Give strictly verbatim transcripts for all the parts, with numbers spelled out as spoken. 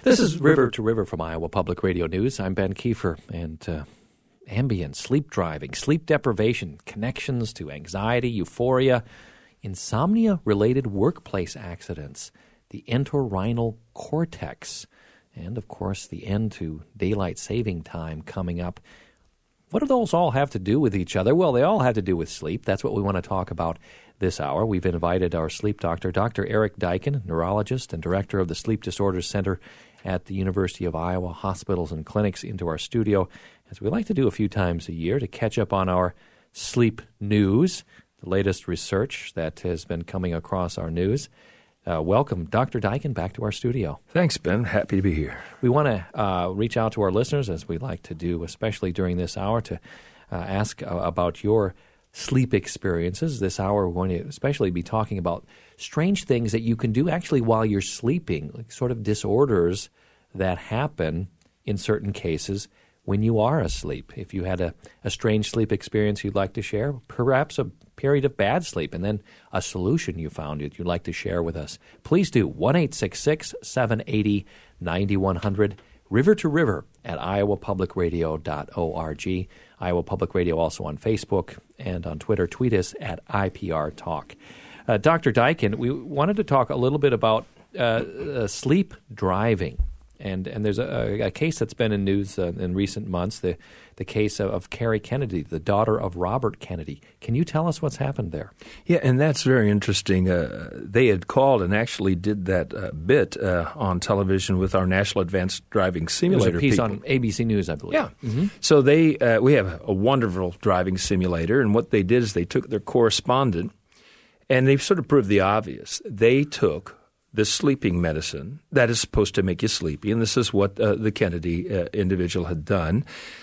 This is River to River from Iowa Public Radio News. I'm Ben Kiefer, and uh, Ambien, sleep driving, sleep deprivation, connections to anxiety, euphoria, insomnia-related workplace accidents, the entorhinal cortex, and, of course, the end to daylight saving time coming up. What do those all have to do with each other? Well, they all have to do with sleep. That's what we want to talk about this hour. We've invited our sleep doctor, Doctor Eric Deiken, neurologist and director of the Sleep Disorders Center at the University of Iowa Hospitals and Clinics, into our studio, as we like to do a few times a year, to catch up on our sleep news, the latest research that has been coming across our news. Uh, welcome, Doctor Deiken, back to our studio. Thanks, Ben. Happy to be here. We want to uh, reach out to our listeners, as we like to do, especially during this hour, to uh, ask uh, about your sleep experiences. This hour, we're going to especially be talking about strange things that you can do actually while you're sleeping, like sort of disorders that happen in certain cases when you are asleep. If you had a, a strange sleep experience you'd like to share, perhaps a period of bad sleep, and then a solution you found that you'd like to share with us, please do. one eight six six, seven eight zero, nine one zero zero, River to River at iowa public radio dot org. Iowa Public Radio also on Facebook and on Twitter. Tweet us at I P R Talk. Uh, Doctor Deiken, we wanted to talk a little bit about uh, uh, sleep driving. And and there's a, a case that's been in news uh, in recent months, the the case of, of Carrie Kennedy, the daughter of Robert Kennedy. Can you tell us what's happened there? Yeah, and that's very interesting. Uh, they had called and actually did that uh, bit uh, on television with our National Advanced Driving Simulator There's a piece people. on A B C News, I believe. Yeah. Mm-hmm. So they uh, we have a wonderful driving simulator, and what they did is they took their correspondent, and they sort of proved the obvious. They took the sleeping medicine that is supposed to make you sleepy, and this is what uh, the Kennedy uh, individual had done.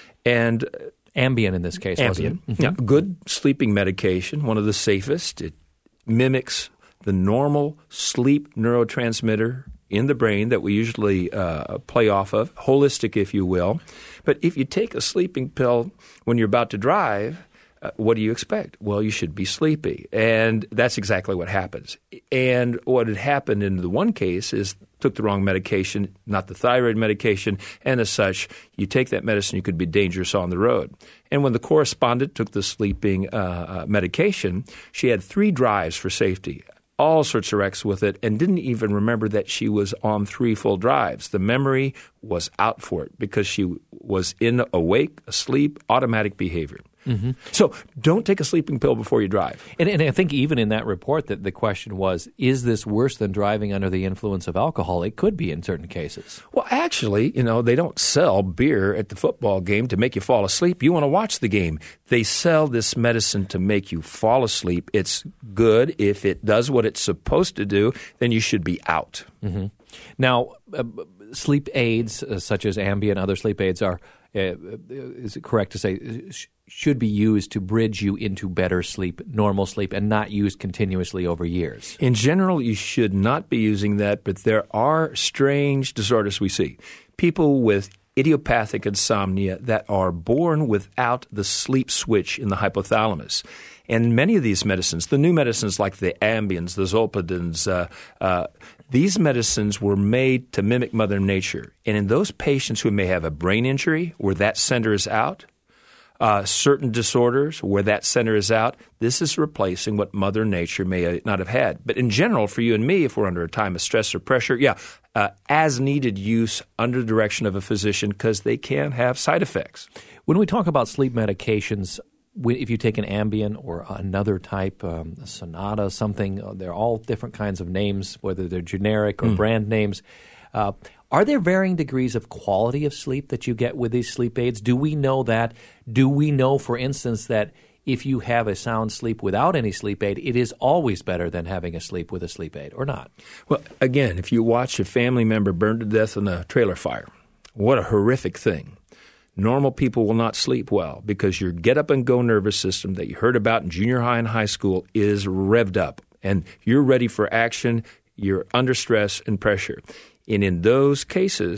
And uh, Ambien in this case, Ambien, wasn't it? Mm-hmm. Yeah, good sleeping medication, one of the safest. It mimics the normal sleep neurotransmitter in the brain that we usually uh, play off of, holistic, if you will. But if you take a sleeping pill when you're about to drive, Uh, what do you expect? Well, you should be sleepy. And that's exactly what happens. And what had happened in the one case is took the wrong medication, not the thyroid medication, and as such, you take that medicine, you could be dangerous on the road. And when the correspondent took the sleeping uh, uh, medication, she had three drives for safety, all sorts of wrecks with it, and didn't even remember that she was on three full drives. The memory was out for it because she was in awake, asleep, automatic behavior. Mm-hmm. So don't take a sleeping pill before you drive. And, and I think even in that report that the question was, is this worse than driving under the influence of alcohol? It could be in certain cases. Well, actually, you know, they don't sell beer at the football game to make you fall asleep. You want to watch the game. They sell this medicine to make you fall asleep. It's good. If it does what it's supposed to do, then you should be out. Mm-hmm. Now, uh, sleep aids uh, such as Ambien, other sleep aids are, uh, is it correct to say, sh- should be used to bridge you into better sleep, normal sleep, and not used continuously over years? In general, you should not be using that, but there are strange disorders we see. People with idiopathic insomnia that are born without the sleep switch in the hypothalamus. And many of these medicines, the new medicines like the Ambiens, the Zolpidem, uh, uh, these medicines were made to mimic Mother Nature. And in those patients who may have a brain injury where that center is out, Uh, certain disorders where that center is out, this is replacing what Mother Nature may not have had. But in general, for you and me, if we're under a time of stress or pressure, yeah, uh, as needed use under the direction of a physician because they can have side effects. When we talk about sleep medications, if you take an Ambien or another type, um, a Sonata, something, they're all different kinds of names, whether they're generic or mm. brand names. Uh, Are there varying degrees of quality of sleep that you get with these sleep aids? Do we know that? Do we know, for instance, that if you have a sound sleep without any sleep aid, it is always better than having a sleep with a sleep aid, or not? Well, again, if you watch a family member burn to death in a trailer fire, what a horrific thing. Normal people will not sleep well because your get-up-and-go nervous system that you heard about in junior high and high school is revved up, and you're ready for action. You're under stress and pressure. And in those cases,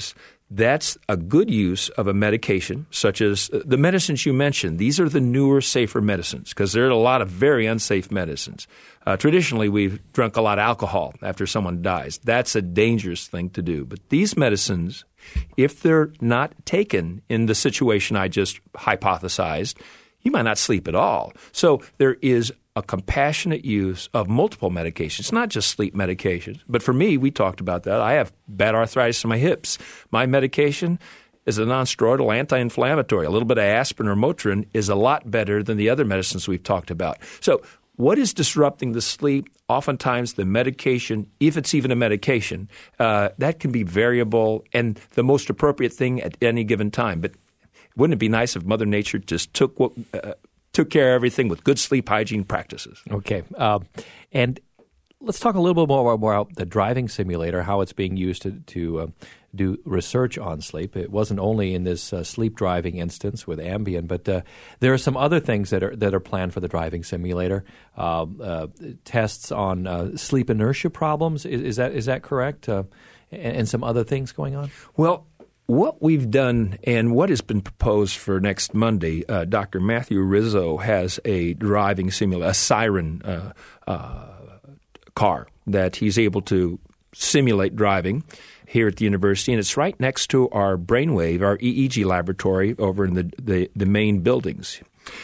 that's a good use of a medication, such as the medicines you mentioned. These are the newer, safer medicines because there are a lot of very unsafe medicines. Uh, traditionally, we've drunk a lot of alcohol after someone dies. That's a dangerous thing to do. But these medicines, if they're not taken in the situation I just hypothesized, you might not sleep at all. So there is a compassionate use of multiple medications, not just sleep medications. But for me, we talked about that. I have bad arthritis in my hips. My medication is a nonsteroidal anti-inflammatory. A little bit of aspirin or Motrin is a lot better than the other medicines we've talked about. So what is disrupting the sleep? Oftentimes the medication, if it's even a medication, uh, that can be variable and the most appropriate thing at any given time. But wouldn't it be nice if Mother Nature just took what uh, took care of everything with good sleep hygiene practices? Okay. Uh, and let's talk a little bit more about the driving simulator, how it's being used to, to uh, do research on sleep. It wasn't only in this uh, sleep driving instance with Ambien, but uh, there are some other things that are that are planned for the driving simulator. Uh, uh, tests on uh, sleep inertia problems. Is, is that is that correct? Uh, and, and some other things going on? Well, what we've done and what has been proposed for next Monday, uh, Doctor Matthew Rizzo has a driving simulator, a Siren uh, uh, car that he's able to simulate driving here at the university, and it's right next to our brainwave, our E E G laboratory over in the, the, the main buildings.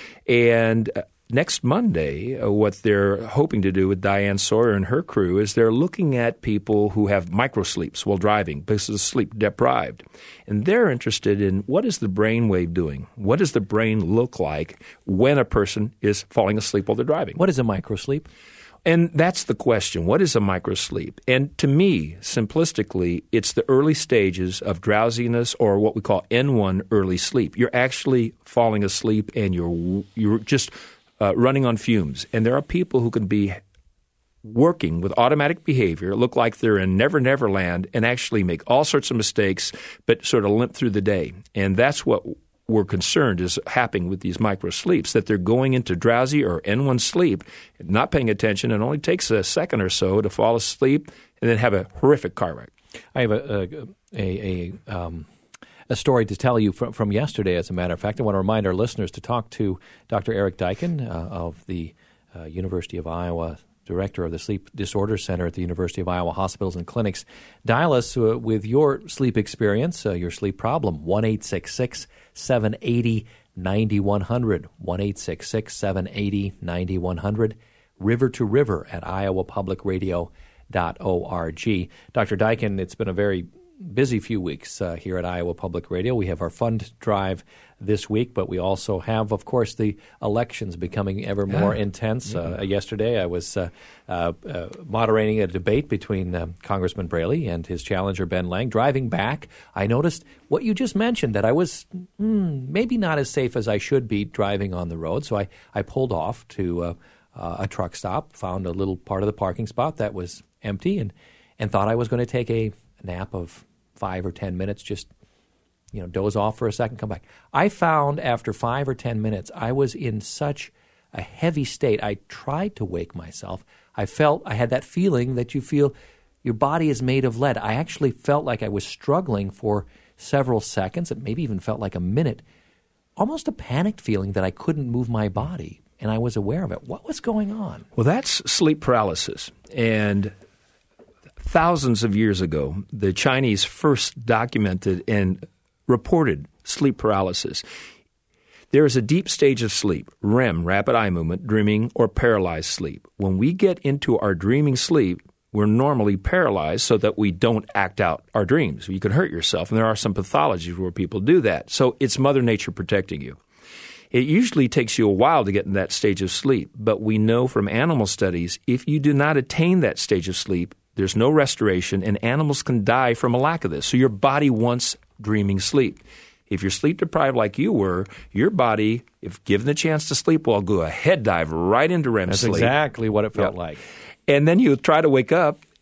And uh, next Monday, uh, what they're hoping to do with Diane Sawyer and her crew is they're looking at people who have microsleeps while driving because of sleep deprived. And they're interested in what is the brainwave doing? What does the brain look like when a person is falling asleep while they're driving? What is a microsleep? And that's the question. What is a microsleep? And to me, simplistically, it's the early stages of drowsiness or what we call N one early sleep. You're actually falling asleep and you're you're just uh, running on fumes. And there are people who can be working with automatic behavior, look like they're in Never Never Land and actually make all sorts of mistakes but sort of limp through the day. And that's what we're concerned is happening with these microsleeps, that they're going into drowsy or N one sleep, not paying attention, and it only takes a second or so to fall asleep and then have a horrific car wreck. I have a a, a, um, a story to tell you from, from yesterday, as a matter of fact. I want to remind our listeners to talk to Doctor Eric Deichen uh, of the uh, University of Iowa, Director of the Sleep Disorder Center at the University of Iowa Hospitals and Clinics. Dial us uh, with your sleep experience, uh, your sleep problem, one eight six six, seven eight zero, nine one zero zero, one eight six six, seven eight zero, nine one zero zero, river to river at iowa public radio dot org. Doctor Deichen, it's been a very busy few weeks uh, here at Iowa Public Radio. We have our fund drive this week, but we also have, of course, the elections becoming ever more yeah. intense. Uh, yeah. Yesterday, I was uh, uh, uh, moderating a debate between uh, Congressman Braley and his challenger, Ben Lang. Driving back, I noticed what you just mentioned, that I was mm, maybe not as safe as I should be driving on the road. So I, I pulled off to uh, uh, a truck stop, found a little part of the parking spot that was empty, and, and thought I was going to take a nap of five or ten minutes, just, you know, doze off for a second, come back. I found after five or ten minutes, I was in such a heavy state. I tried to wake myself. I felt, I had that feeling that you feel your body is made of lead. I actually felt like I was struggling for several seconds. It maybe even felt like a minute. Almost a panicked feeling that I couldn't move my body, and I was aware of it. What was going on? Well, that's sleep paralysis. And thousands of years ago, the Chinese first documented and reported sleep paralysis. There is a deep stage of sleep, R E M, rapid eye movement, dreaming, or paralyzed sleep. When we get into our dreaming sleep, we're normally paralyzed so that we don't act out our dreams. You can hurt yourself, and there are some pathologies where people do that. So it's Mother Nature protecting you. It usually takes you a while to get in that stage of sleep, but we know from animal studies, if you do not attain that stage of sleep, there's no restoration, and animals can die from a lack of this. So your body wants dreaming sleep. If you're sleep deprived like you were, your body, if given the chance to sleep well, go ahead dive right into R E M That's sleep. That's exactly what it felt yep. like. And then you try to wake up,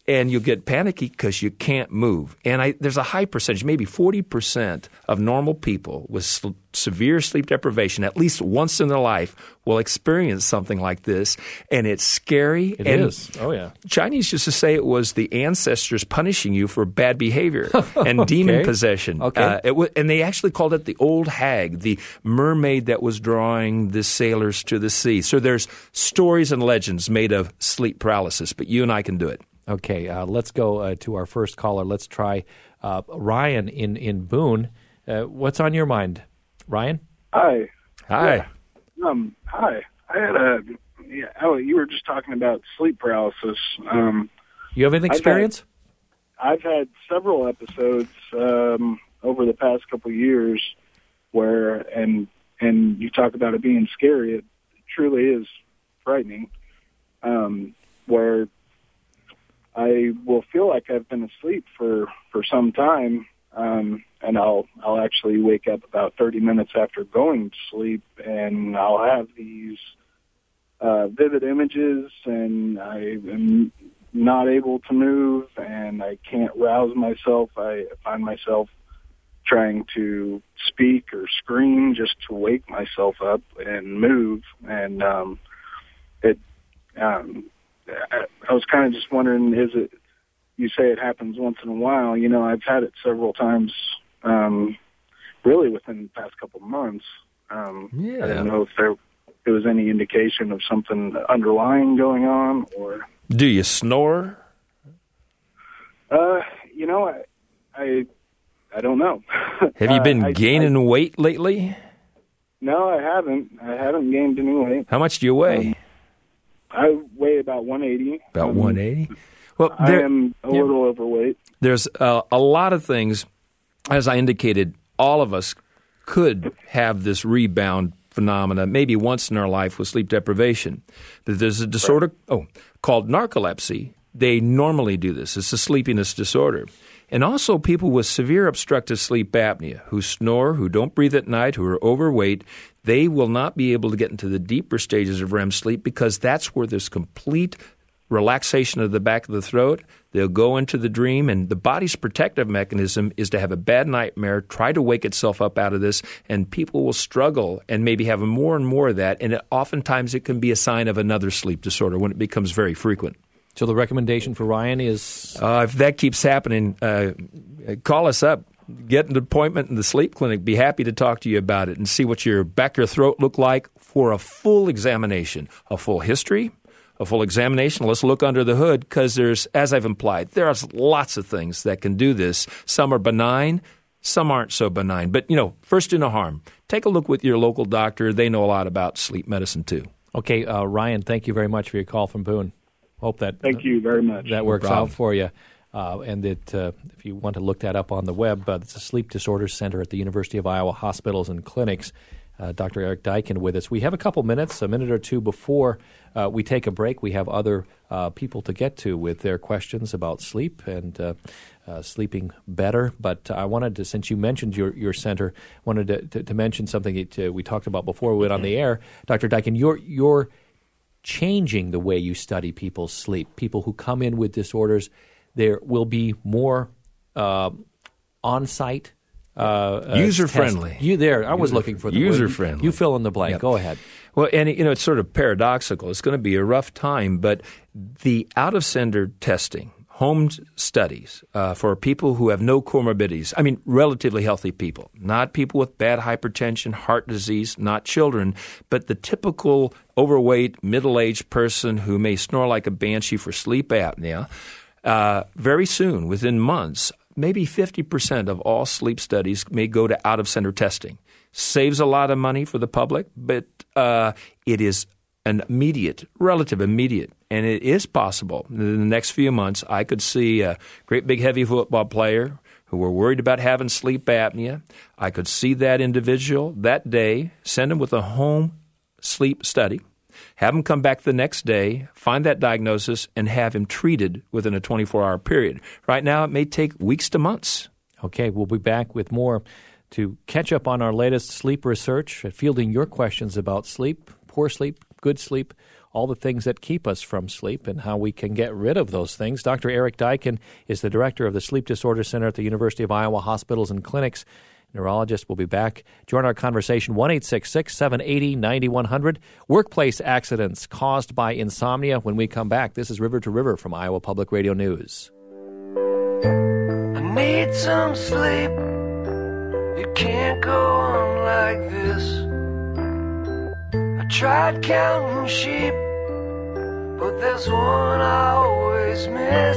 and you'll get panicky because you can't move. And I, there's a high percentage, maybe forty percent of normal people with sl- severe sleep deprivation, at least once in their life, will experience something like this, and it's scary. It and is. Oh, yeah. Chinese used to say it was the ancestors punishing you for bad behavior and Okay. demon possession. Okay. Uh, it w- and they actually called it the old hag, the mermaid that was drawing the sailors to the sea. So there's stories and legends made of sleep paralysis, but you and I can do it. Okay, uh, let's go uh, to our first caller. Let's try uh, Ryan in, in Boone. Uh, what's on your mind, Ryan? Hi. Hi. Yeah. Um, hi. I had a. Yeah, oh, you were just talking about sleep paralysis. Um, You have any I've experience? had, I've had several episodes um, over the past couple of years where, and and you talk about it being scary. It truly is frightening. Um, where I will feel like I've been asleep for, for some time. Um, and I'll I'll actually wake up about thirty minutes after going to sleep, and I'll have these uh, vivid images, and I am not able to move, and I can't rouse myself. I find myself trying to speak or scream just to wake myself up and move, and um, it. Um, I, I was kind of just wondering, is it? You say it happens once in a while. You know, I've had it several times, um, really within the past couple of months. Um, Yeah. I didn't know if there, there was any indication of something underlying going on, or Do you snore? uh, you know, I, I, I don't know. Have you been Uh, I- gaining I, weight lately? No, I haven't. I haven't gained any weight. How much do you weigh? Um, I weigh about one eighty. About Um, one eighty? Well, I there- am a yeah. little overweight. There's uh, a lot of things, as I indicated, all of us could have this rebound phenomena maybe once in our life with sleep deprivation. But there's a disorder oh, called narcolepsy. They normally do this. It's a sleepiness disorder. And also people with severe obstructive sleep apnea who snore, who don't breathe at night, who are overweight, they will not be able to get into the deeper stages of R E M sleep because that's where there's complete relaxation of the back of the throat. They'll go into the dream, and the body's protective mechanism is to have a bad nightmare, try to wake itself up out of this, and people will struggle and maybe have more and more of that, and it, oftentimes it can be a sign of another sleep disorder when it becomes very frequent. So the recommendation for Ryan is Uh, if that keeps happening, uh, call us up. Get an appointment in the sleep clinic. Be happy to talk to you about it and see what your back of your throat look like for a full examination, a full history, a full examination. Let's look under the hood because there's, as I've implied, there's lots of things that can do this. Some are benign, some aren't so benign. But, you know, first do no harm. Take a look with your local doctor. They know a lot about sleep medicine too. okay. Uh, Ryan, thank you very much for your call from Boone. Hope that Thank you very much. that works problem. out for you. Uh, and that uh, if you want to look that up on the web, uh, it's a Sleep Disorders Center at the University of Iowa Hospitals and Clinics. Uh, Doctor Eric Dyken with us. We have a couple minutes, a minute or two before uh, we take a break. We have other uh, people to get to with their questions about sleep and uh, uh, sleeping better. But I wanted to, since you mentioned your, your center, wanted to, to, to mention something that uh, we talked about before we went on the air. Doctor Dyken, you're, you're changing the way you study people's sleep. People who come in with disorders, there will be more uh, on-site Uh, User uh, friendly. test. You there? I was User- looking for the user word. friendly. You fill in the blank. Yep. Go ahead. Well, and you know, it's sort of paradoxical. It's going to be a rough time, but the out-of-center testing, home studies uh, for people who have no comorbidities, I mean, relatively healthy people, not people with bad hypertension, heart disease, not children, but the typical overweight, middle-aged person who may snore like a banshee for sleep apnea, uh, very soon, within months, maybe fifty percent of all sleep studies may go to out-of-center testing. Saves a lot of money for the public, but uh, it is an immediate, relative immediate, and it is possible. In the next few months, I could see a great big heavy football player who were worried about having sleep apnea. I could see that individual that day, send him with a home sleep study, have him come back the next day, find that diagnosis, and have him treated within a twenty-four hour period. Right now, it may take weeks to months. Okay, we'll be back with more to catch up on our latest sleep research, fielding your questions about sleep, poor sleep, good sleep, all the things that keep us from sleep and how we can get rid of those things. Doctor Eric Deiken is the director of the Sleep Disorder Center at the University of Iowa Hospitals and Clinics. Neurologist will be back. Join our conversation, one eight six six, seven eight zero, nine one zero zero. Workplace accidents caused by insomnia. When we come back, this is River to River from Iowa Public Radio News. I need some sleep. It can't go on like this. I tried counting sheep, but there's one I always miss.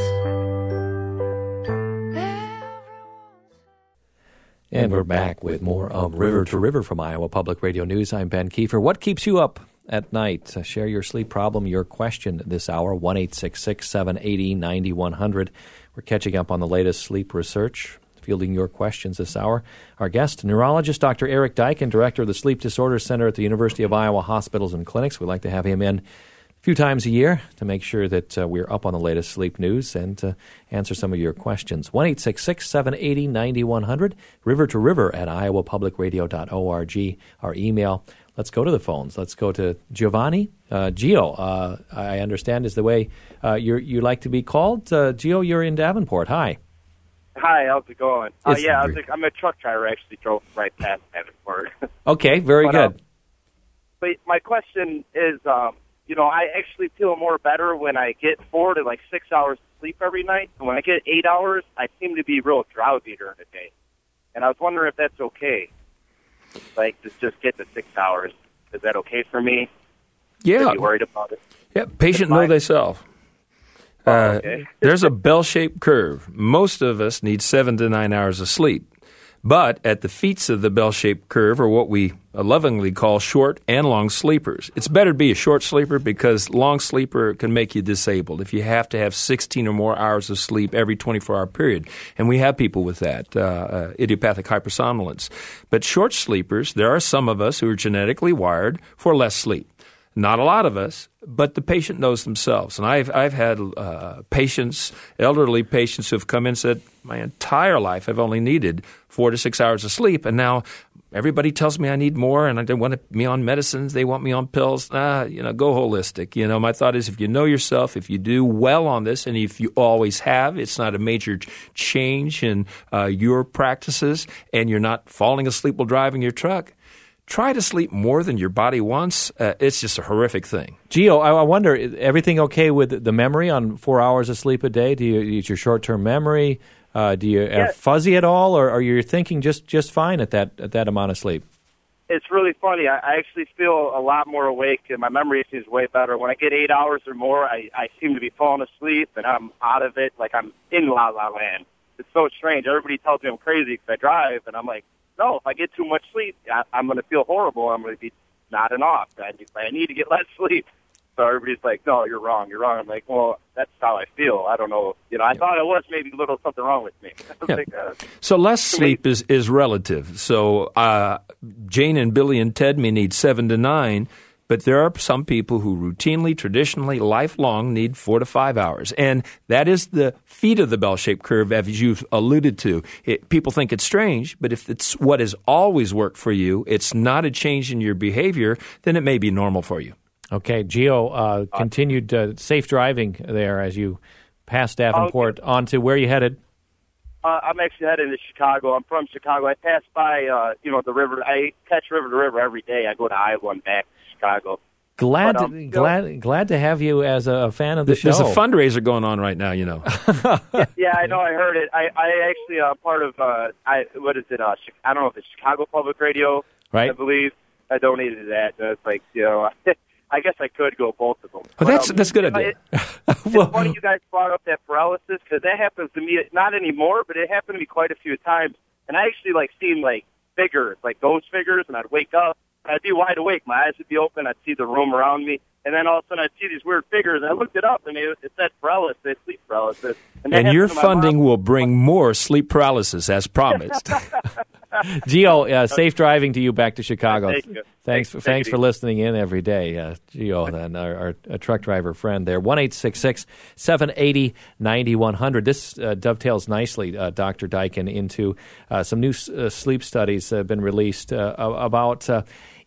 And we're back with more of River to River from Iowa Public Radio News. I'm Ben Kiefer. What keeps you up at night? Uh, share your sleep problem, your question this hour, one eight six six, seven eight zero, nine one zero zero. We're catching up on the latest sleep research, fielding your questions this hour. Our guest, neurologist Doctor Eric Deiken, director of the Sleep Disorder Center at the University of Iowa Hospitals and Clinics. We'd like to have him in a few times a year to make sure that uh, we're up on the latest sleep news and to answer some of your questions. one eight six six, seven eight zero, nine one zero zero, river to river at iowa public radio dot org, our email. Let's go to the phones. Let's go to Giovanni. Uh, Gio, uh, I understand is the way uh, you you like to be called. Uh, Gio, you're in Davenport. Hi. Hi, how's it going? Uh, It's yeah, I was great. like, I'm a truck driver. I actually drove right past Davenport. Okay, very But, good. um, But my question is, um, you know, I actually feel more better when I get four to like six hours of sleep every night. And when I get eight hours, I seem to be real drowsy during the day. And I was wondering if that's okay. Like, to just get the six hours. Is that okay for me? Yeah. Are you worried about it? Yeah, patient It's know fine. thyself. Oh, Uh, okay. there's a bell-shaped curve. Most of us need seven to nine hours of sleep. But at the feet of the bell-shaped curve are what we lovingly call short and long sleepers. It's better to be a short sleeper because long sleeper can make you disabled if you have to have sixteen or more hours of sleep every twenty-four hour period. And we have people with that, uh, uh, idiopathic hypersomnolence. But short sleepers, there are some of us who are genetically wired for less sleep. Not a lot of us, but the patient knows themselves. And I've I've had uh, patients, elderly patients who have come in and said, my entire life I've only needed four to six hours of sleep, and now everybody tells me I need more, and they want me on medicines, they want me on pills. Ah, you know, go holistic. You know, my thought is if you know yourself, if you do well on this, and if you always have, it's not a major ch- change in uh, your practices, and you're not falling asleep while driving your truck, try to sleep more than your body wants. Uh, it's just a horrific thing. Gio, I, I wonder, is everything okay with the memory on four hours of sleep a day? Do you use your short-term memory? Uh, do you Yeah. have fuzzy at all, or are you thinking just, just fine at that at that amount of sleep? It's really funny. I, I actually feel a lot more awake, and my memory seems way better. When I get eight hours or more, I, I seem to be falling asleep, and I'm out of it, like I'm in La La Land. It's so strange. Everybody tells me I'm crazy because I drive, and I'm like, no, if I get too much sleep, I, I'm going to feel horrible. I'm going to be nodding off. I, I need to get less sleep. So everybody's like, no, you're wrong, you're wrong. I'm like, well, that's how I feel. I don't know. You know, I thought it was maybe a little something wrong with me. I was Yeah. like, uh, So less sleep is, is relative. So uh, Jane and Billy and Ted may need seven to nine, but there are some people who routinely, traditionally, lifelong need four to five hours. And that is the feet of the bell-shaped curve, as you've alluded to. It, people think it's strange, but if it's what has always worked for you, it's not a change in your behavior, then it may be normal for you. Okay, Gio, uh, continued uh, safe driving there as you pass Davenport on to where you headed. uh, I'm actually heading to Chicago. I'm from Chicago. I pass by, uh, you know, the river. I catch river to river every day. I go to Iowa and back to Chicago. Glad, But, um, to, glad, glad to have you as a fan of the show. There's a fundraiser going on right now, you know. Yeah, I know. I heard it. I, I actually uh, part of uh, I what is it? Uh, Chi- I don't know if it's Chicago Public Radio. Right. I believe I donated to that. And it's like, you know, I guess I could go both of them. Well, that's um, that's a good you know, idea. it- It's funny you guys brought up that paralysis because that happens to me. Not anymore, but it happened to me quite a few times. And I actually like seen like figures, like ghost figures, and I'd wake up and I'd be wide awake. My eyes would be open. I'd see the room around me, and then all of a sudden I'd see these weird figures. And I looked it up, and it, it said paralysis, sleep paralysis. that And happened your to my funding mom. will bring more sleep paralysis, as promised. Gio, uh, safe driving to you back to Chicago. Thank you. Thanks, Thank- for, take thanks it for easy. listening in every day, uh, Gio, and our, our, our truck driver friend there. one eight six six, seven eight zero, nine one zero zero. This uh, dovetails nicely, uh, Doctor Deiken, into uh, some new uh, sleep studies that have been released uh, about uh,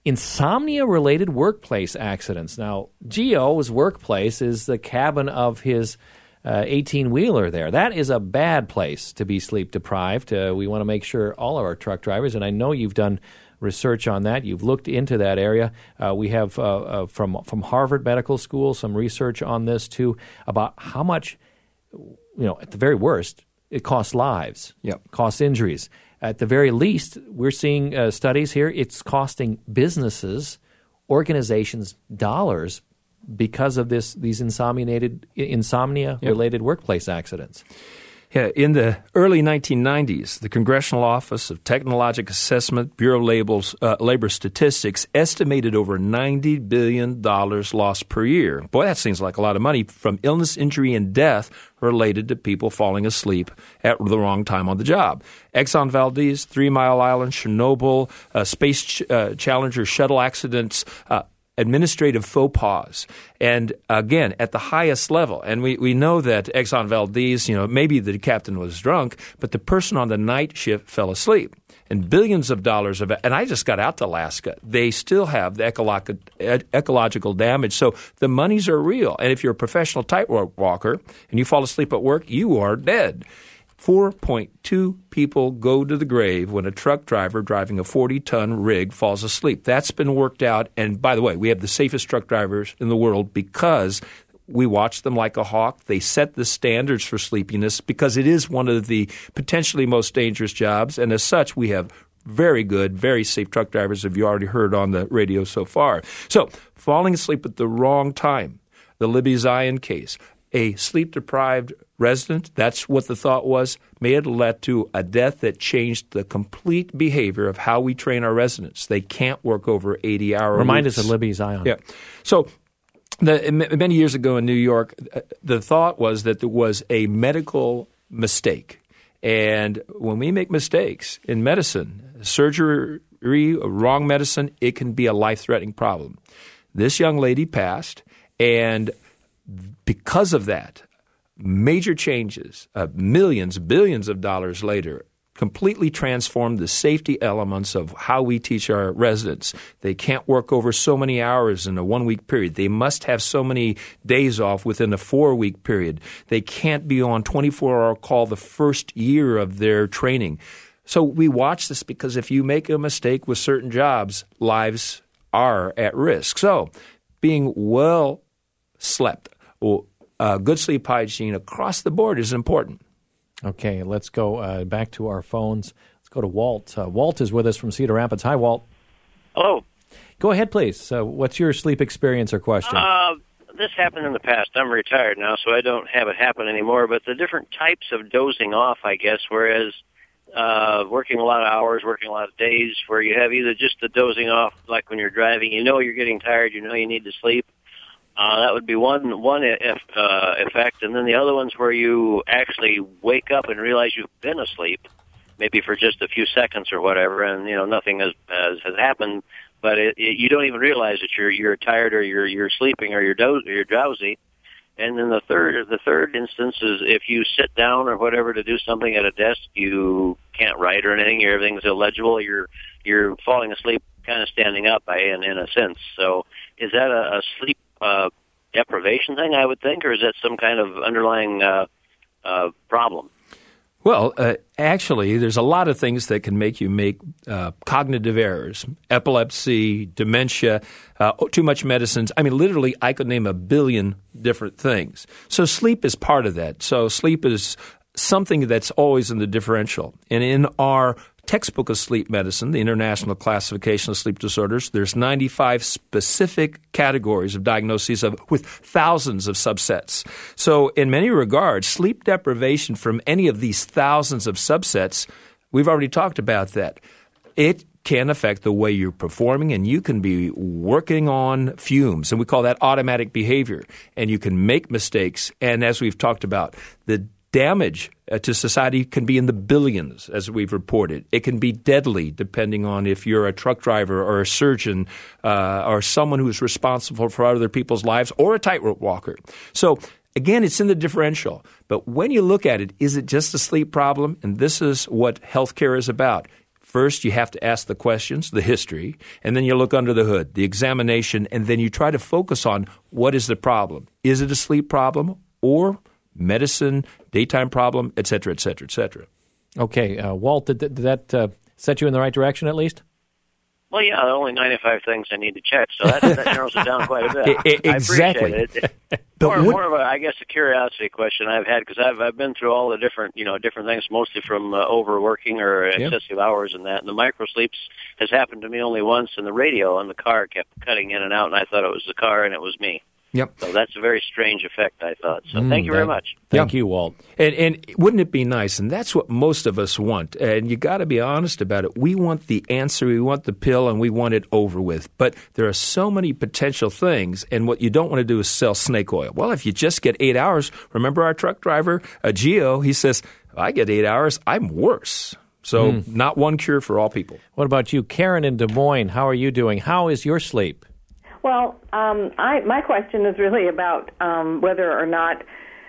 insomnia-related workplace accidents. Now, Gio's workplace is the cabin of his uh, eighteen-wheeler there. That is a bad place to be sleep-deprived. Uh, we want to make sure all of our truck drivers, and I know you've done research on that. You've looked into that area. Uh, we have uh, uh, from from Harvard Medical School some research on this, too, about how much, you know, at the very worst, it costs lives, yep. costs injuries. At the very least, we're seeing uh, studies here, it's costing businesses, organizations, dollars because of this these insomnia-related insomnia-related yep. workplace accidents. Yeah, in the early nineteen nineties, the Congressional Office of Technologic Assessment, Bureau of Labels, uh, Labor Statistics estimated over ninety billion dollars lost per year. Boy, that seems like a lot of money from illness, injury, and death related to people falling asleep at the wrong time on the job. Exxon Valdez, Three Mile Island, Chernobyl, uh, Space Ch- uh, Challenger shuttle accidents, uh, administrative faux pas. And again, at the highest level. And we, we know that Exxon Valdez, you know, maybe the captain was drunk, but the person on the night shift fell asleep. And billions of dollars of – and I just got out to Alaska. They still have the ecological, ecological damage. So the monies are real. And if you're a professional tightrope walker and you fall asleep at work, you are dead. four point two people go to the grave when a truck driver driving a forty-ton rig falls asleep. That's been worked out. And by the way, we have the safest truck drivers in the world because we watch them like a hawk. They set the standards for sleepiness because it is one of the potentially most dangerous jobs. And as such, we have very good, very safe truck drivers, as you already heard on the radio so far. So falling asleep at the wrong time, the Libby Zion case, a sleep-deprived resident, that's what the thought was, may have led to a death that changed the complete behavior of how we train our residents. They can't work over eighty-hour Remind weeks. us of Libby Zion. Yeah. So the, many years ago in New York, the thought was that there was a medical mistake. And when we make mistakes in medicine, surgery, wrong medicine, it can be a life-threatening problem. This young lady passed, and because of that, major changes, uh, millions, billions of dollars later, completely transformed the safety elements of how we teach our residents. They can't work over so many hours in a one-week period. They must have so many days off within a four-week period. They can't be on twenty-four hour call the first year of their training. So we watch this because if you make a mistake with certain jobs, lives are at risk. So being well slept, or uh, good sleep hygiene across the board is important. Okay, let's go uh, back to our phones. Let's go to Walt. Uh, Walt is with us from Cedar Rapids. Hi, Walt. Hello. Go ahead, please. Uh, what's your sleep experience or question? Uh, this happened in the past. I'm retired now, so I don't have it happen anymore. But the different types of dozing off, I guess, whereas uh, working a lot of hours, working a lot of days, where you have either just the dozing off, like when you're driving, you know you're getting tired, you know you need to sleep. Uh, that would be one one if, uh, effect, and then the other one's where you actually wake up and realize you've been asleep, maybe for just a few seconds or whatever, and you know nothing has has, has happened, but it, it, you don't even realize that you're you're tired or you're you're sleeping or you're do- or you're drowsy. And then the third the third instance is if you sit down or whatever to do something at a desk, you can't write or anything, everything's illegible. You're you're falling asleep, kind of standing up, by in in a sense. So is that a, a sleep Uh, deprivation thing, I would think, or is that some kind of underlying uh, uh, problem? Well, uh, actually, there's a lot of things that can make you make uh, cognitive errors. Epilepsy, dementia, uh, too much medicines. I mean, literally, I could name a billion different things. So sleep is part of that. So sleep is something that's always in the differential. And in our textbook of sleep medicine, the International Classification of Sleep Disorders, there's ninety-five specific categories of diagnoses of, with thousands of subsets. So in many regards, sleep deprivation from any of these thousands of subsets, we've already talked about that. It can affect the way you're performing, and you can be working on fumes, and we call that automatic behavior, and you can make mistakes. And as we've talked about, the damage uh, to society can be in the billions, as we've reported. It can be deadly, depending on if you're a truck driver or a surgeon uh, or someone who's responsible for other people's lives or a tightrope walker. So, again, it's in the differential. But when you look at it, is it just a sleep problem? And this is what healthcare is about. First, you have to ask the questions, the history, and then you look under the hood, the examination, and then you try to focus on what is the problem. Is it a sleep problem or medicine, daytime problem, et cetera, et cetera, et cetera? Okay. Uh, Walt, did, did that uh, set you in the right direction at least? Well, yeah, only ninety-five things I need to check, so that, that narrows it down quite a bit. Exactly. I appreciate it. But more, what, more of a, I guess, a curiosity question I've had because I've I've been through all the different, you know, different things, mostly from uh, overworking or excessive yep. hours and that. And the microsleeps has happened to me only once, and the radio on the car kept cutting in and out, and I thought it was the car, and it was me. Yep. So that's a very strange effect, I thought. So mm, thank you very that, much. Thank yeah. you, Walt. And, and wouldn't it be nice? And that's what most of us want. And you got to be honest about it. We want the answer, we want the pill, and we want it over with. But there are so many potential things, and what you don't want to do is sell snake oil. Well, if you just get eight hours, remember our truck driver, uh, Gio, he says, I get eight hours, I'm worse. So mm. not one cure for all people. What about you? Karen in Des Moines, how are you doing? How is your sleep? Well, um, I, my question is really about um, whether or not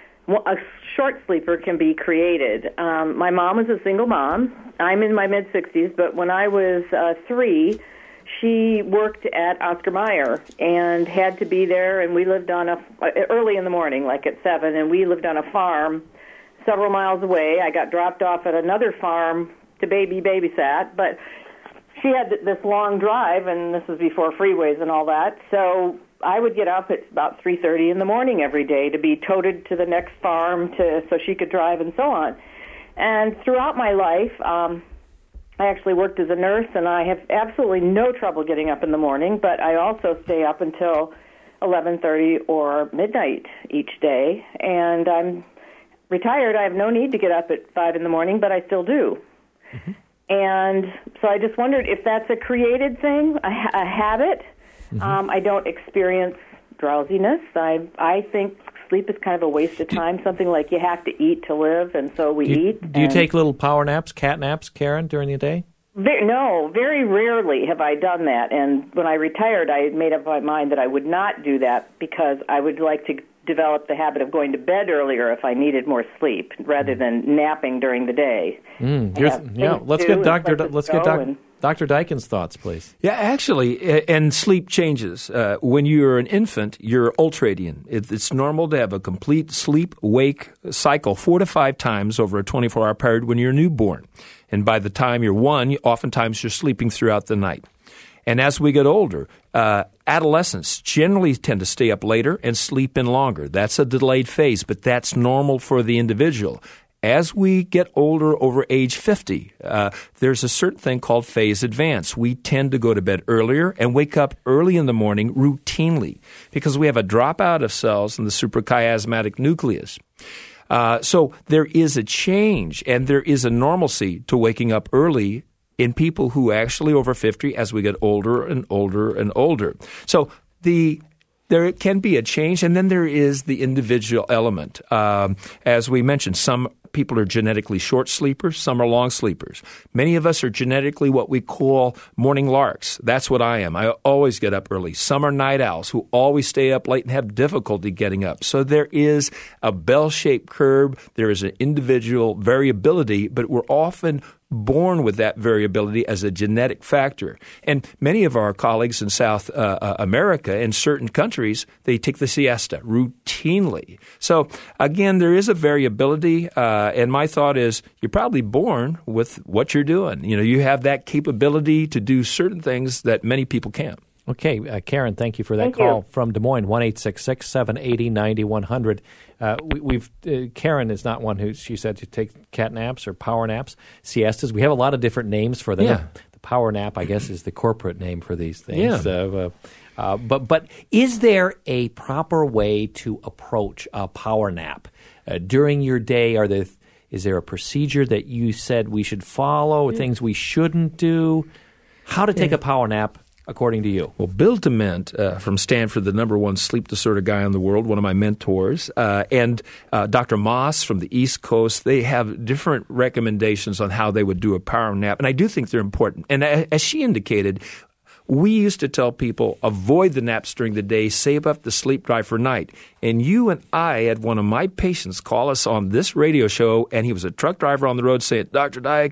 a short sleeper can be created. Um, my mom was a single mom. I'm in my mid-sixties, but when I was uh, three, she worked at Oscar Mayer and had to be there, and we lived on a, early in the morning, like at seven, and we lived on a farm several miles away. I got dropped off at another farm to baby babysat, but she had this long drive, and this was before freeways and all that, so I would get up at about three thirty in the morning every day to be toted to the next farm to so she could drive and so on. And throughout my life, um, I actually worked as a nurse, and I have absolutely no trouble getting up in the morning, but I also stay up until eleven thirty or midnight each day, and I'm retired. I have no need to get up at five in the morning, but I still do. Mm-hmm. And so I just wondered if that's a created thing, a, a habit. Mm-hmm. Um, I don't experience drowsiness. I I think sleep is kind of a waste of time, something like you have to eat to live, and so we do you, eat. Do you take little power naps, cat naps, Karen, during the day? Very, no, very rarely have I done that. And when I retired, I had made up my mind that I would not do that because I would like to develop the habit of going to bed earlier if I needed more sleep rather than napping during the day. Mm, yeah, let's get Doctor Let's get doc, and, Doctor Dykens' thoughts, please. Yeah, actually, and sleep changes. Uh, when you're an infant, you're ultradian. It, it's normal to have a complete sleep-wake cycle four to five times over a twenty-four hour period when you're a newborn. And by the time you're one, oftentimes you're sleeping throughout the night. And as we get older, uh, adolescents generally tend to stay up later and sleep in longer. That's a delayed phase, but that's normal for the individual. As we get older, over age fifty, uh, there's a certain thing called phase advance. We tend to go to bed earlier and wake up early in the morning routinely because we have a dropout of cells in the suprachiasmatic nucleus. Uh, so there is a change and there is a normalcy to waking up early in people who actually over fifty as we get older and older and older. So the there can be a change, and then there is the individual element. Um, as we mentioned, some people are genetically short sleepers, some are long sleepers. Many of us are genetically what we call morning larks. That's what I am. I always get up early. Some are night owls who always stay up late and have difficulty getting up. So there is a bell-shaped curve. There is an individual variability, but we're often born with that variability as a genetic factor. And many of our colleagues in South uh, America, in certain countries, they take the siesta routinely. So, again, there is a variability, uh, and my thought is you're probably born with what you're doing. You know, you have that capability to do certain things that many people can't. Okay, uh, Karen, thank you for that thank call you. from Des Moines, one eight six six, seven eight zero, nine one zero zero. Uh, we, we've uh, Karen is not one who, she said, to take cat naps or power naps, siestas. We have a lot of different names for them. Yeah. The power nap, I guess, is the corporate name for these things. Yeah. Uh, uh, but, but is there a proper way to approach a power nap? Uh, during your day, are there, is there a procedure that you said we should follow, mm-hmm. things we shouldn't do? How to take yeah. a power nap, according to you? Well, Bill Dement uh, from Stanford, the number one sleep disorder guy in the world, one of my mentors, uh, and uh, Doctor Moss from the East Coast, they have different recommendations on how they would do a power nap, and I do think they're important. And as she indicated, we used to tell people, avoid the naps during the day, save up the sleep drive for night. And you and I had one of my patients call us on this radio show, and he was a truck driver on the road saying, Doctor Dyakin,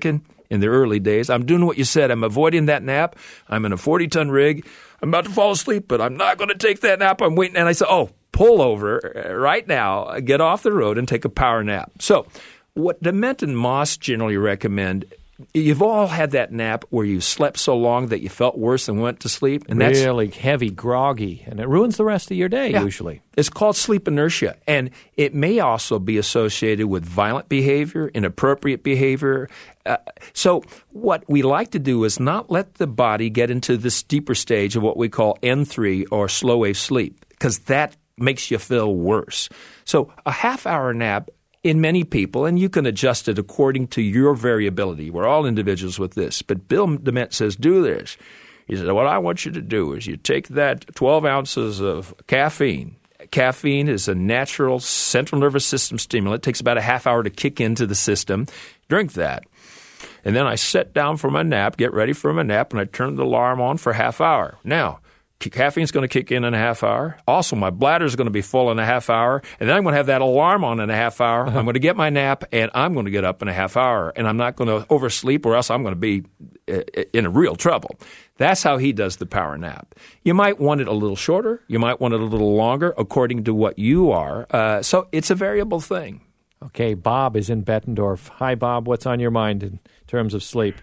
in the early days. I'm doing what you said. I'm avoiding that nap. I'm in a forty-ton rig. I'm about to fall asleep, but I'm not going to take that nap. I'm waiting. And I said, oh, pull over right now, get off the road, and take a power nap. So what Dement and Moss generally recommend, you've all had that nap where you slept so long that you felt worse and went to sleep. And that's really heavy, groggy, and it ruins the rest of your day yeah. usually. It's called sleep inertia, and it may also be associated with violent behavior, inappropriate behavior. Uh, so what we like to do is not let the body get into this deeper stage of what we call N three or slow wave sleep, because that makes you feel worse. So a half-hour nap in many people, and you can adjust it according to your variability. We're all individuals with this. But Bill Dement says, do this. He said, what I want you to do is you take that twelve ounces of caffeine. Caffeine is a natural central nervous system stimulant. It takes about a half hour to kick into the system. Drink that. And then I sit down for my nap, get ready for my nap, and I turn the alarm on for a half hour. Now, caffeine's going to kick in in a half hour. Also, my bladder's going to be full in a half hour. And then I'm going to have that alarm on in a half hour. I'm going to get my nap, and I'm going to get up in a half hour. And I'm not going to oversleep, or else I'm going to be in real trouble. That's how he does the power nap. You might want it a little shorter. You might want it a little longer, according to what you are. Uh, so it's a variable thing. Okay, Bob is in Bettendorf. Hi, Bob. What's on your mind in terms of sleep?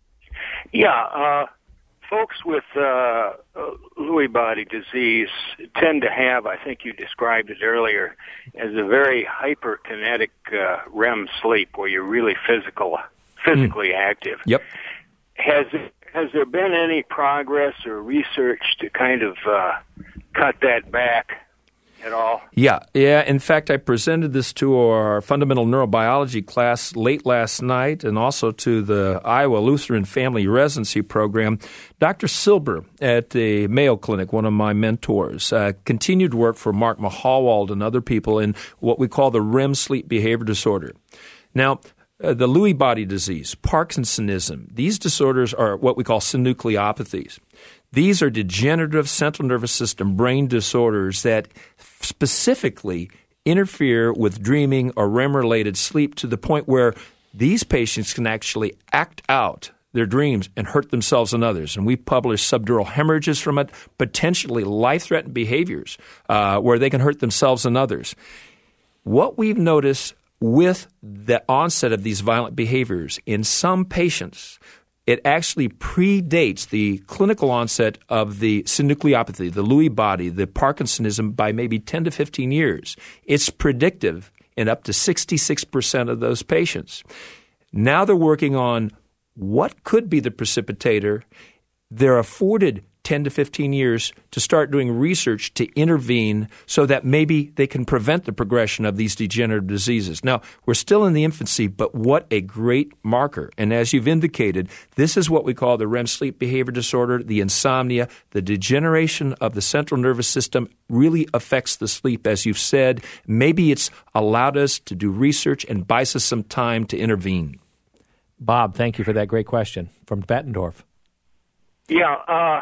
Yeah, uh, folks with uh, Lewy body disease tend to have, I think you described it earlier, as a very hyperkinetic uh, R E M sleep where you're really physical, physically mm. active. Yep. Has has there been any progress or research to kind of uh, cut that back at all? Yeah, yeah. In fact, I presented this to our fundamental neurobiology class late last night, and also to the Iowa Lutheran Family Residency Program. Doctor Silber at the Mayo Clinic, one of my mentors, uh, continued work for Mark Mahawald and other people in what we call the R E M sleep behavior disorder. Now, Uh, the Lewy body disease, Parkinsonism, these disorders are what we call synucleopathies. These are degenerative central nervous system brain disorders that specifically interfere with dreaming or R E M-related sleep to the point where these patients can actually act out their dreams and hurt themselves and others. And we publish subdural hemorrhages from it, potentially life-threatening behaviors uh, where they can hurt themselves and others. What we've noticed with the onset of these violent behaviors, in some patients, it actually predates the clinical onset of the synucleopathy, the Lewy body, the Parkinsonism by maybe ten to fifteen years. It's predictive in up to sixty-six percent of those patients. Now they're working on what could be the precipitator. They're afforded ten to fifteen years to start doing research to intervene so that maybe they can prevent the progression of these degenerative diseases. Now, we're still in the infancy, but what a great marker. And as you've indicated, this is what we call the R E M sleep behavior disorder, the insomnia, the degeneration of the central nervous system really affects the sleep, as you've said. Maybe it's allowed us to do research and buys us some time to intervene. Bob, thank you for that great question from Bettendorf. Yeah, uh,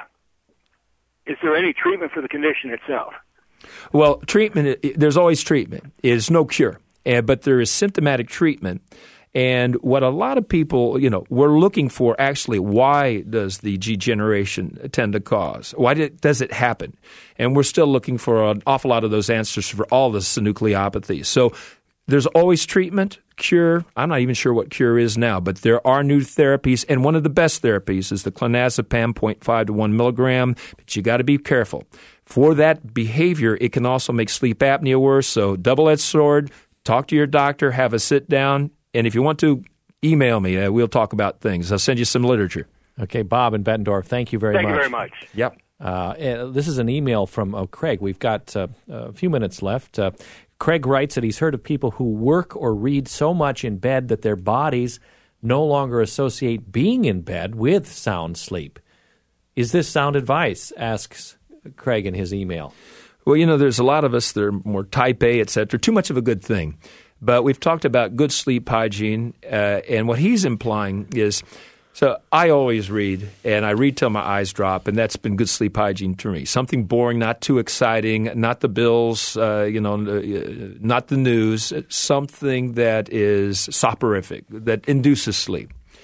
is there any treatment for the condition itself? Well, treatment, there's always treatment. There's no cure, uh, but there is symptomatic treatment. And what a lot of people, you know, we're looking for actually, why does the degeneration tend to cause? Why did, does it happen? And we're still looking for an awful lot of those answers for all the synucleopathies. So there's always treatment. Cure, I'm not even sure what cure is now, but there are new therapies, and one of the best therapies is the clonazepam, zero point five to one milligram, but you got to be careful. For that behavior, it can also make sleep apnea worse, so double-edged sword, talk to your doctor, have a sit-down, and if you want to, email me. Uh, we'll talk about things. I'll send you some literature. Okay, Bob in Bettendorf, thank you very thank much. Thank you very much. Yep. Uh, this is an email from uh, Craig. We've got uh, a few minutes left. Uh, Craig writes that he's heard of people who work or read so much in bed that their bodies no longer associate being in bed with sound sleep. Is this sound advice? Asks Craig in his email. Well, you know, there's a lot of us that are more type A, et cetera. Too much of a good thing. But we've talked about good sleep hygiene, uh, and what he's implying is, so I always read, and I read till my eyes drop, and that's been good sleep hygiene to me. Something boring, not too exciting, not the bills, uh, you know, uh, not the news, something that is soporific, that induces sleep.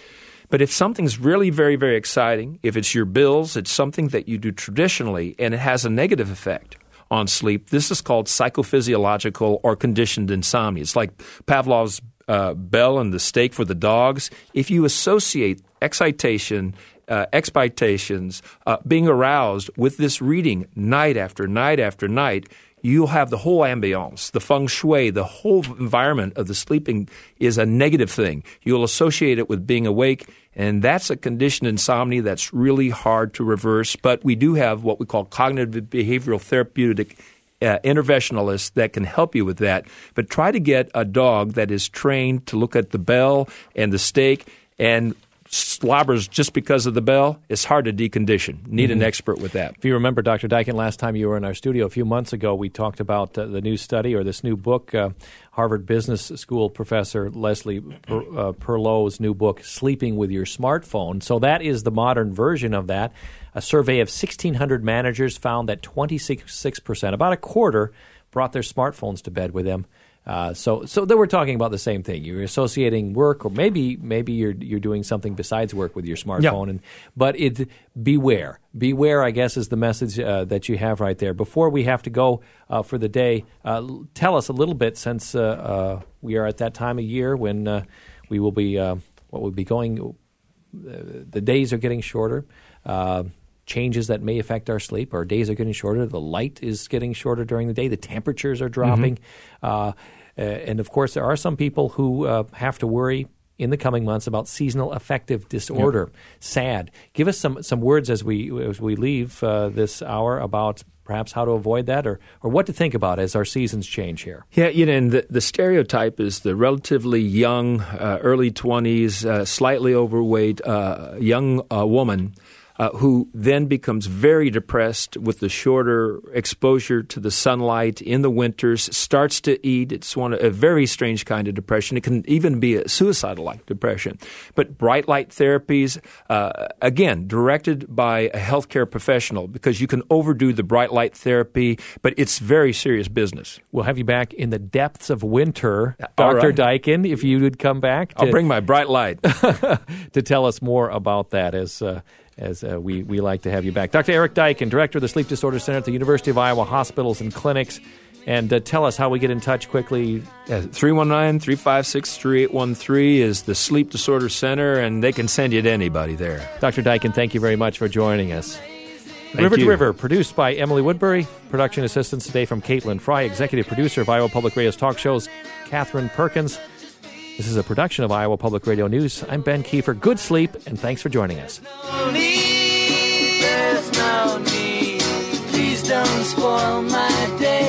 But if something's really very, very exciting, if it's your bills, it's something that you do traditionally, and it has a negative effect on sleep, this is called psychophysiological or conditioned insomnia. It's like Pavlov's uh, bell and the steak for the dogs. If you associate excitation, uh, expectations, uh, being aroused with this reading night after night after night, you'll have the whole ambiance, the feng shui, the whole environment of the sleeping is a negative thing. You'll associate it with being awake, and that's a conditioned insomnia that's really hard to reverse. But we do have what we call cognitive behavioral therapeutic uh, interventionalists that can help you with that. But try to get a dog that is trained to look at the bell and the steak and slobbers just because of the bell, it's hard to decondition. Need mm-hmm. an expert with that. If you remember, Doctor Daikin, last time you were in our studio a few months ago, we talked about uh, the new study or this new book, uh, Harvard Business School professor Leslie per, uh, Perlot's new book, Sleeping with Your Smartphone. So that is the modern version of that. A survey of sixteen hundred managers found that twenty-six percent, about a quarter, brought their smartphones to bed with them. Uh, so, so then we're talking about the same thing. You're associating work, or maybe maybe you're you're doing something besides work with your smartphone. Yeah. And but it beware, beware. I guess is the message uh, that you have right there. Before we have to go uh, for the day, uh, tell us a little bit, since uh, uh, we are at that time of year when uh, we will be uh, what will be going. Uh, the days are getting shorter. Uh, changes that may affect our sleep. Our days are getting shorter. The light is getting shorter during the day. The temperatures are dropping. Mm-hmm. Uh, uh, and, of course, there are some people who uh, have to worry in the coming months about seasonal affective disorder. Yep. SAD. Give us some, some words as we as we leave uh, this hour about perhaps how to avoid that, or, or what to think about as our seasons change here. Yeah, you know, and the, the stereotype is the relatively young, uh, early twenties, uh, slightly overweight, uh, young uh, woman Uh, who then becomes very depressed with the shorter exposure to the sunlight in the winters, starts to eat. It's one a very strange kind of depression. It can even be a suicidal-like depression. But bright light therapies, uh, again, directed by a healthcare professional, because you can overdo the bright light therapy, but it's very serious business. We'll have you back in the depths of winter, Doctor Right. Daikin, if you would come back. To, I'll bring my bright light. to tell us more about that as uh, as uh, we, we like to have you back. Doctor Eric Daikin, Director of the Sleep Disorder Center at the University of Iowa Hospitals and Clinics. And uh, tell us how we get in touch quickly. Yeah, three one nine, three five six, three eight one three is the Sleep Disorder Center, and they can send you to anybody there. Doctor Daikin, thank you very much for joining us. Thank River you. to River, produced by Emily Woodbury. Production assistance today from Caitlin Fry. Executive producer of Iowa Public Radio's talk shows, Catherine Perkins. This is a production of Iowa Public Radio News. I'm Ben Kiefer. Good sleep, and thanks for joining us. No need, there's no need. Please don't spoil my day.